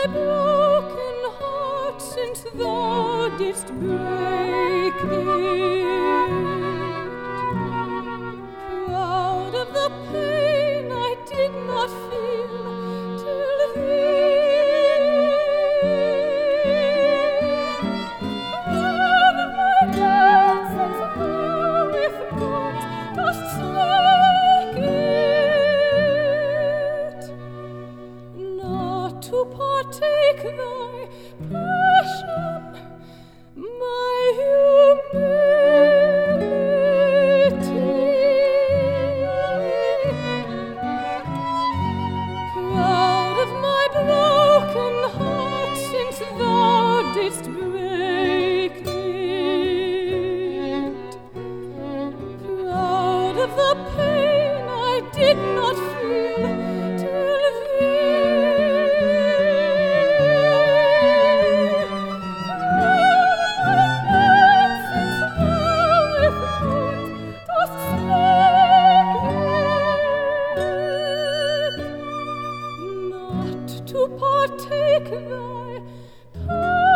broken heart, since thou didst break it. Proud of the pain I did not feel till thee. Proud of my death, since thou with words dost slake it. Not to partake thy passion, my humility. Proud of my broken heart, since thou didst break it. Proud of the pain I did not feel till thee. Proud of my death, since thou with words dost slake it. Not to partake thy